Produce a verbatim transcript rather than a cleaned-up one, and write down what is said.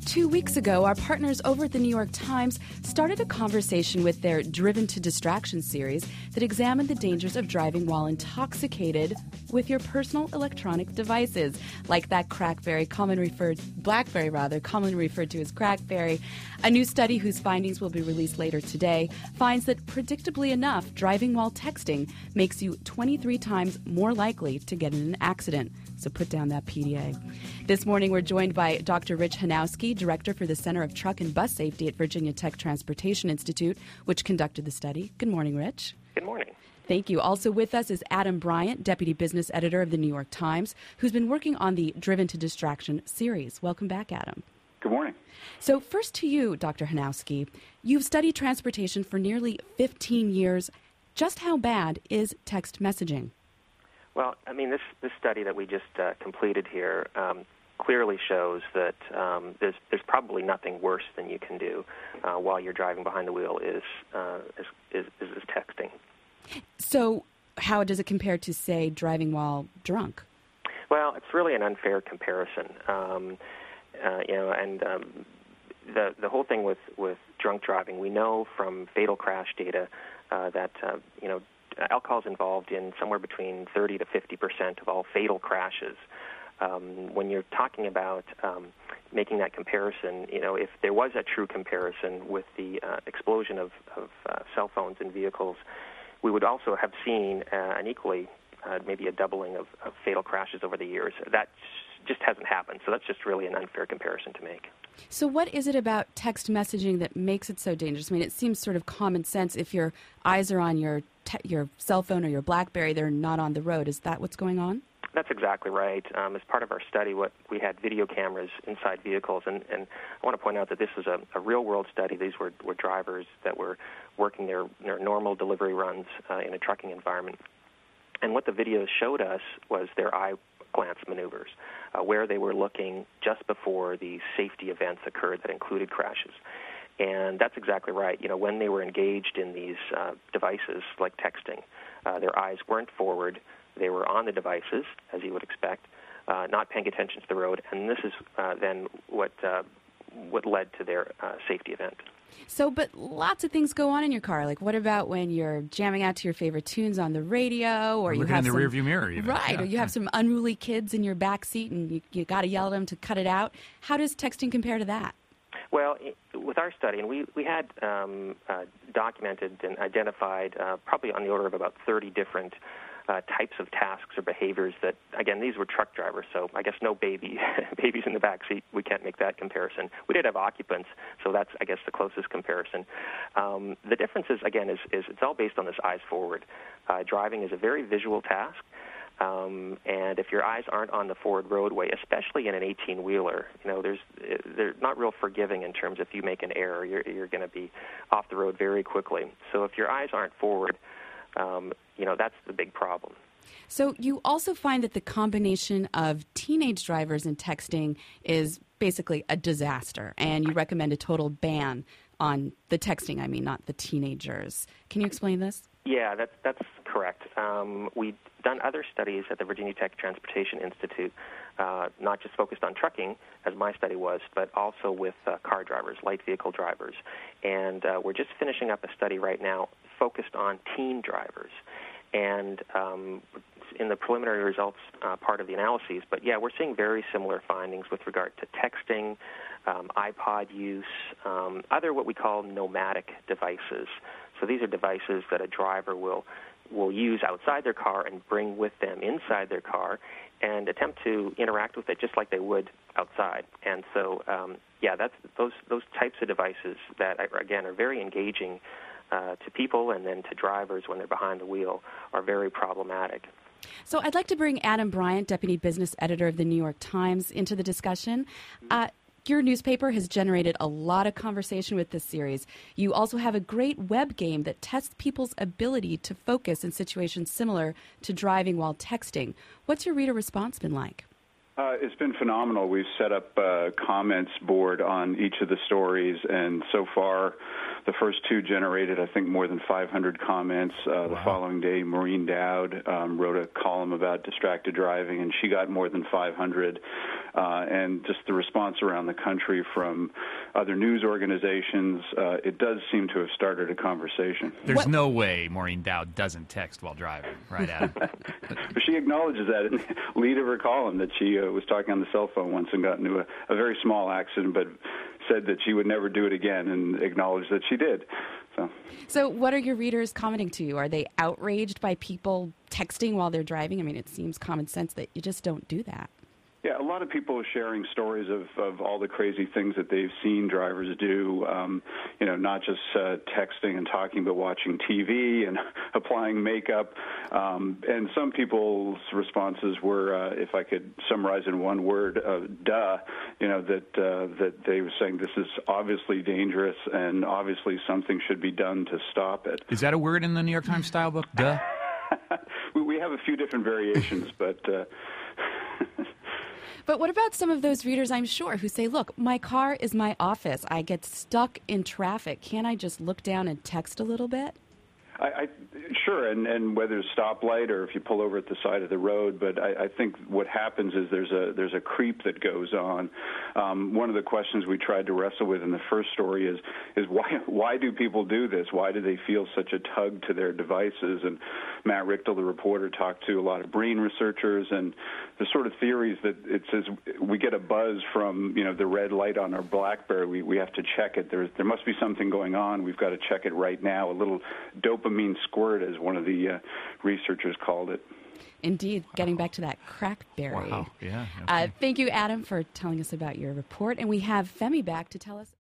Two weeks ago, our partners over at the New York Times started a conversation with their Driven to Distraction series that examined the dangers of driving while intoxicated with your personal electronic devices, like that Crackberry, common referred, BlackBerry rather, commonly referred to as Crackberry. A new study whose findings will be released later today finds that, predictably enough, driving while texting makes you twenty-three times more likely to get in an accident. So put down that P D A. This morning, we're joined by Doctor Rich Hanowski, Director for the Center of Truck and Bus Safety at Virginia Tech Transportation Institute, which conducted the study. Good morning, Rich. Good morning. Thank you. Also with us is Adam Bryant, Deputy Business Editor of the New York Times, who's been working on the Driven to Distraction series. Welcome back, Adam. Good morning. So first to you, Doctor Hanowski. You've studied transportation for nearly fifteen years. Just how bad is text messaging? Well, I mean, this, this study that we just uh, completed here um, clearly shows that um, there's, there's probably nothing worse than you can do uh, while you're driving behind the wheel is, uh, is, is, is texting. So how does it compare to, say, driving while drunk? Well, it's really an unfair comparison. Um, uh, you know, and um, the, the whole thing with, with drunk driving, we know from fatal crash data uh, that, uh, you know, alcohol is involved in somewhere between thirty to fifty percent of all fatal crashes. Um, when you're talking about um, making that comparison, you know, if there was a true comparison with the uh, explosion of, of uh, cell phones in vehicles, we would also have seen uh, an equally, uh, maybe a doubling of, of fatal crashes over the years. That just hasn't happened, so that's just really an unfair comparison to make. So what is it about text messaging that makes it so dangerous? I mean, it seems sort of common sense. If your eyes are on your te- your cell phone or your BlackBerry, they're not on the road. Is that what's going on? That's exactly right. Um, as part of our study, what we had video cameras inside vehicles, and, and I want to point out that this was a, a real-world study. These were, were drivers that were working their, their normal delivery runs uh, in a trucking environment. And what the videos showed us was their eye glance maneuvers, uh, where they were looking just before the safety events occurred that included crashes. And that's exactly right. You know, when they were engaged in these uh, devices like texting, uh, their eyes weren't forward. They were on the devices, as you would expect, uh, not paying attention to the road. And this is uh, then what uh, what led to their uh, safety event. So, but lots of things go on in your car. Like, what about when you're jamming out to your favorite tunes on the radio, or, or you looking have in the some, rearview mirror, even. right? Yeah. Or you have some unruly kids in your back seat, and you, you got to yell at them to cut it out. How does texting compare to that? Well, with our study, and we, we had um, uh, documented and identified uh, probably on the order of about thirty different uh, types of tasks or behaviors that, again, these were truck drivers, so I guess no baby, babies in the back seat. We can't make that comparison. We did have occupants, so that's, I guess, the closest comparison. Um, the difference is, again, is, is it's all based on this eyes forward. Uh, driving is a very visual task. Um, and if your eyes aren't on the forward roadway, especially in an eighteen-wheeler, you know, there's they're not real forgiving in terms of if you make an error, you're, you're going to be off the road very quickly. So if your eyes aren't forward, um, you know, that's the big problem. So you also find that the combination of teenage drivers and texting is basically a disaster, and you recommend a total ban on the texting, I mean, not the teenagers. Can you explain this? Yeah, that's, that's correct. Um, we've done other studies at the Virginia Tech Transportation Institute, uh, not just focused on trucking, as my study was, but also with uh, car drivers, light vehicle drivers. And uh, we're just finishing up a study right now focused on teen drivers. And um, in the preliminary results uh, part of the analyses, but yeah, we're seeing very similar findings with regard to texting, um, iPod use, um, other what we call nomadic devices. So these are devices that a driver will will use outside their car and bring with them inside their car and attempt to interact with it just like they would outside. And so, um, yeah, that's those those types of devices that, again, are very engaging uh, to people and then to drivers when they're behind the wheel are very problematic. So I'd like to bring Adam Bryant, Deputy Business Editor of the New York Times, into the discussion. Uh, Your newspaper has generated a lot of conversation with this series. You also have a great web game that tests people's ability to focus in situations similar to driving while texting. What's your reader response been like? Uh, it's been phenomenal. We've set up a comments board on each of the stories, and so far the first two generated, I think, more than five hundred comments. Uh, wow. The following day, Maureen Dowd um, wrote a column about distracted driving, and she got more than five hundred. uh, and just the response around the country from other news organizations, uh, it does seem to have started a conversation. There's What? no way Maureen Dowd doesn't text while driving, right, Adam? But she acknowledges that in the lead of her column, that she uh, was talking on the cell phone once and got into a, a very small accident, but said that she would never do it again, and acknowledged that she did. So, So what are your readers commenting to you? Are they outraged by people texting while they're driving? I mean, it seems common sense that you just don't do that. yeah, a lot of people are sharing stories of, of all the crazy things that they've seen drivers do, um, you know, not just uh, texting and talking, but watching T V and applying makeup. Um, and some people's responses were, uh, if I could summarize in one word, uh, duh, you know, that, uh, that they were saying this is obviously dangerous and obviously something should be done to stop it. Is that a word in the New York Times style book? Duh. we, we have a few different variations, but... Uh, But what about some of those readers, I'm sure, who say, look, my car is my office. I get stuck in traffic. Can't I just look down and text a little bit? I, I, sure, and, and whether it's stoplight or if you pull over at the side of the road, but I, I think what happens is there's a there's a creep that goes on. Um, one of the questions we tried to wrestle with in the first story is is why why do people do this? Why do they feel such a tug to their devices? And Matt Richtel, the reporter, talked to a lot of brain researchers, and the sort of theories that it says we get a buzz from, you know, the red light on our BlackBerry. We we have to check it. There there must be something going on. We've got to check it right now. A little dopamine squirt, as one of the uh, researchers called it. Indeed, getting back to that crackberry. Wow. Yeah. Uh, thank you, Adam, for telling us about your report. And we have Femi back to tell us